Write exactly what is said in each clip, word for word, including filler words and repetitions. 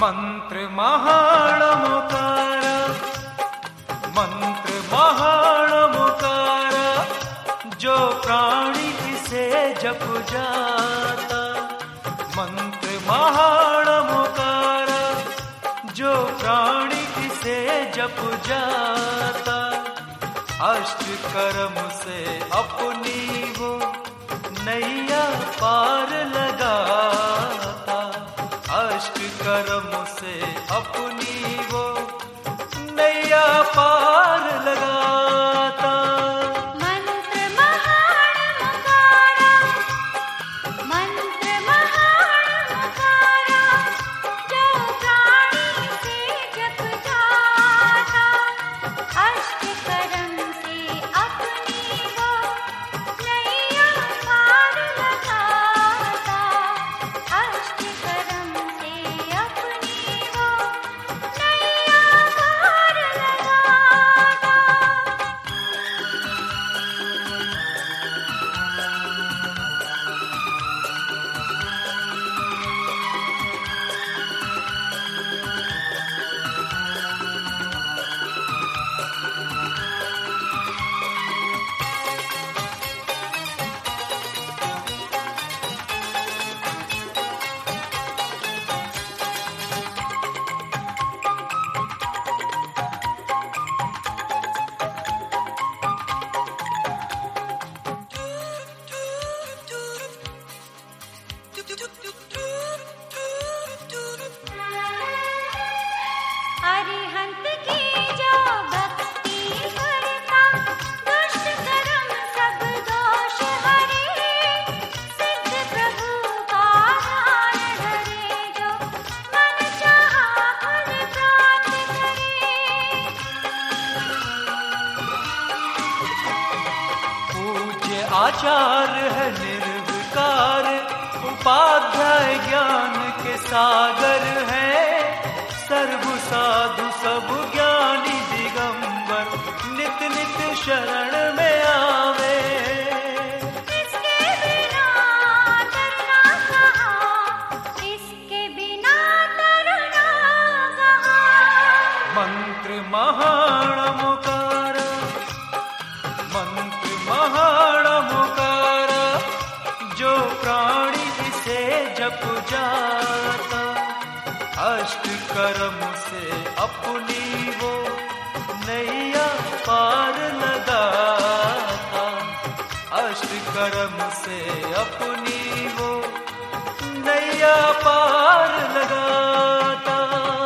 मंत्र महाणमुकार, मंत्र महाणमुकार, जो प्राणी इसे जप जाता। मंत्र महाणमुकार, जो प्राणी इसे जप जाता। अष्ट कर्म से अपनी वो नैया पार लगाता। अष्ट कर्म से अपनी वो नैया पार लगाता। मंत्र महाणमुकारा, मंत्र महाणमुकारा, जो प्राणी से जप जाता। अष्ट कर्म से अपनी वो नैया पार लगाता। अष्ट कर्म से अपनी वो नैया पार लगाता। अरिहंत की जो भक्ति करता, दुष्ट कर्म सब दोष हरे। सिद्ध प्रभु का ध्यान धरे, जो मन चाहा फल प्राप्त करे। पूज्य आचार्य है निर्विकार, उपाध्याय ज्ञान के सागर है। सर्व साधु सब ज्ञानी दिगंबर, नित नित शरण में आवे। इसके बिना तरना कहाँ, इसके बिना तरना कहाँ। मंत्र महाणमुकार, मंत्र महाणमुकार, जो प्राणी इसे जप जाता। अष्ट कर्म से अपनी वो नैया पार लगाता। अष्ट कर्म से अपनी वो नैया पार लगाता।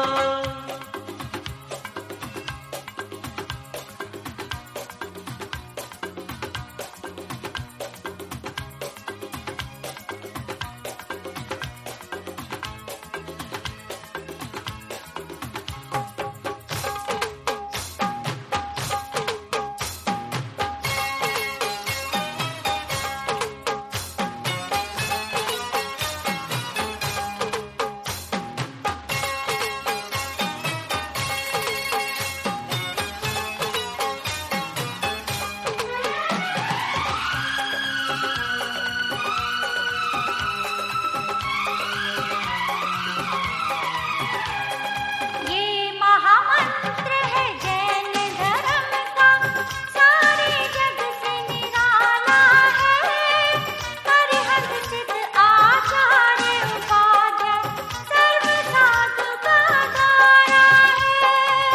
ये महामंत्र है जैन धर्म का, सारे जग से निराला है। अरिहंत सिद्ध आचार्य उपाध्याय, सर्व साधु का द्वारा है।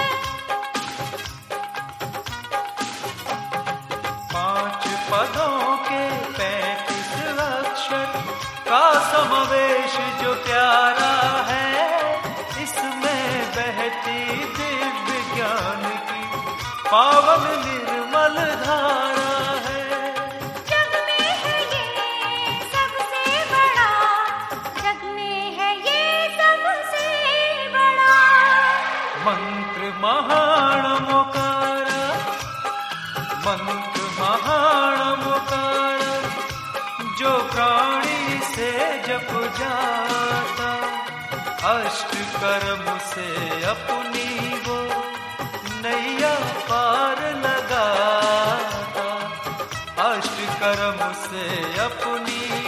पांच पदों के पैंतीस अक्षर का समावेश जो प्यारा है। इसमें बहती दिव्य ज्ञान की पावन निर्मल धारा है। जग में है ये सबसे बड़ा, जग में है ये सबसे बड़ा। मंत्र महाणमुकार, मंत्र महाणमुकार, जो प्राणी से जप जाता। अष्ट कर्म से अपनी वो नैया पार लगाता। अष्ट कर्म से अपनी